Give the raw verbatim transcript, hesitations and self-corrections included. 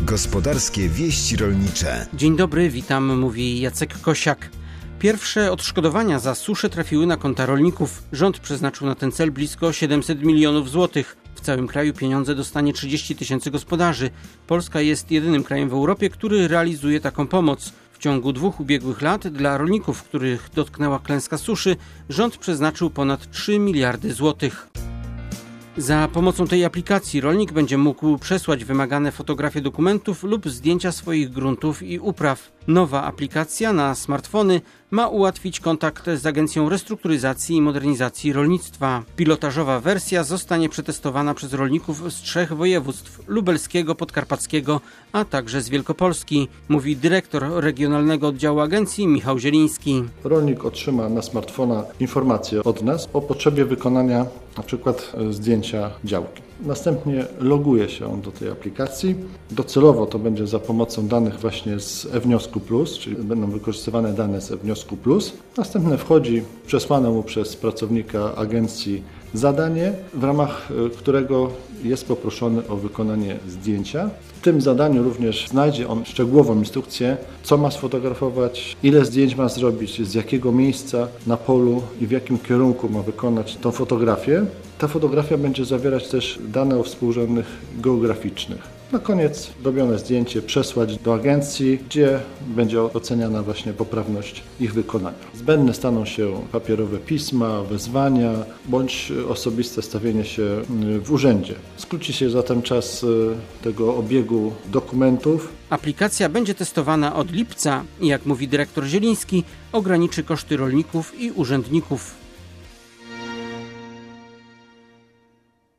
Gospodarskie wieści rolnicze. Dzień dobry, witam, mówi Jacek Kosiak. Pierwsze odszkodowania za suszę trafiły na konta rolników. Rząd przeznaczył na ten cel blisko siedemset milionów złotych. W całym kraju pieniądze dostanie trzydzieści tysięcy gospodarzy. Polska jest jedynym krajem w Europie, który realizuje taką pomoc. W ciągu dwóch ubiegłych lat dla rolników, których dotknęła klęska suszy, rząd przeznaczył ponad trzy miliardy złotych. Za pomocą tej aplikacji rolnik będzie mógł przesłać wymagane fotografie dokumentów lub zdjęcia swoich gruntów i upraw. Nowa aplikacja na smartfony ma ułatwić kontakt z Agencją Restrukturyzacji i Modernizacji Rolnictwa. Pilotażowa wersja zostanie przetestowana przez rolników z trzech województw: lubelskiego, podkarpackiego, a także z Wielkopolski, mówi dyrektor Regionalnego Oddziału Agencji Michał Zieliński. Rolnik otrzyma na smartfona informację od nas o potrzebie wykonania na przykład zdjęcia działki. Następnie loguje się do tej aplikacji. Docelowo to będzie za pomocą danych właśnie z e-Wniosku Plus, czyli będą wykorzystywane dane z e-Wniosku Plus. Następnie wchodzi przesłane mu przez pracownika agencji zadanie, w ramach którego jest poproszony o wykonanie zdjęcia. W tym zadaniu również znajdzie on szczegółową instrukcję, co ma sfotografować, ile zdjęć ma zrobić, z jakiego miejsca na polu i w jakim kierunku ma wykonać tą fotografię. Ta fotografia będzie zawierać też dane o współrzędnych geograficznych. Na koniec robione zdjęcie przesłać do agencji, gdzie będzie oceniana właśnie poprawność ich wykonania. Zbędne staną się papierowe pisma, wezwania bądź osobiste stawienie się w urzędzie. Skróci się zatem czas tego obiegu dokumentów. Aplikacja będzie testowana od lipca i, jak mówi dyrektor Zieliński, ograniczy koszty rolników i urzędników.